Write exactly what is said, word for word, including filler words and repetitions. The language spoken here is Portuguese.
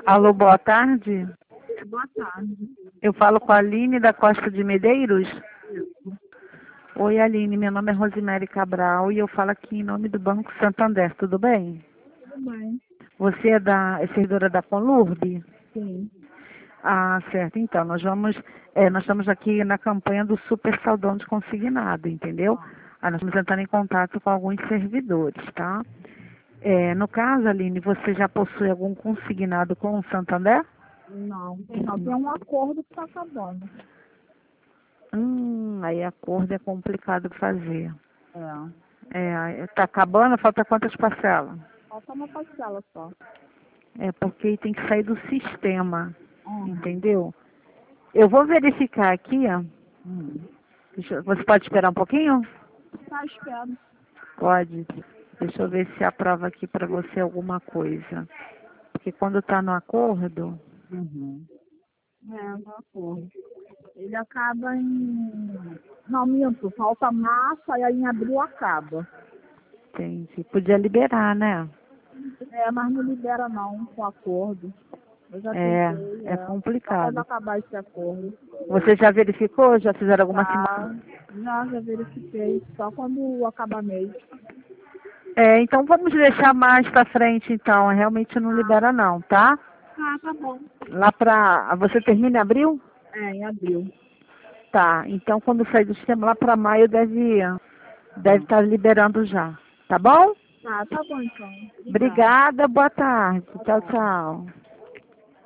Alô, boa tarde. Boa tarde. Eu falo com a Aline da Costa de Medeiros. Oi, Aline, meu nome é Rosemary Cabral e eu falo aqui em nome do Banco Santander, tudo bem? Tudo bem? Você é da é servidora da Conlurb? Sim. Ah, certo. Então, nós vamos, é, nós estamos aqui na campanha do Super Saldão de Consignado, entendeu? Aí nós estamos entrando em contato com alguns servidores, tá? É, no caso, Aline, você já possui algum consignado com o Santander? Não, tem não. Tem um acordo que está acabando. Hum, aí acordo é complicado fazer. É. É, tá acabando, falta quantas parcelas? Falta uma parcela só. É porque tem que sair do sistema, Hum. entendeu? Eu vou verificar aqui, ó. Hum. Deixa eu- você pode esperar um pouquinho? Tá esperando. Pode. Deixa eu ver se aprova aqui para você alguma coisa. Porque quando tá no acordo, Uhum. É, no acordo. Ele acaba em... Não, minto. Falta março, aí em abril acaba. entendi. Podia liberar, né? É, mas não libera não com acordo. Eu já É, tentei, é é. Só quando complicado. acabar esse acordo. Você já verificou? Já fizeram alguma Tá. simulação? Já, já verifiquei. Só quando acabar mês. É, então vamos deixar mais pra frente, então. Realmente não libera não, tá? Ah, tá bom. Lá pra... Você termina em abril? É, em abril. Tá. Então quando sair do sistema lá pra maio deve deve estar liberando já. Tá bom? Ah, tá bom então. Obrigada. Obrigada, boa tarde. Boa Tchau, tarde. tchau.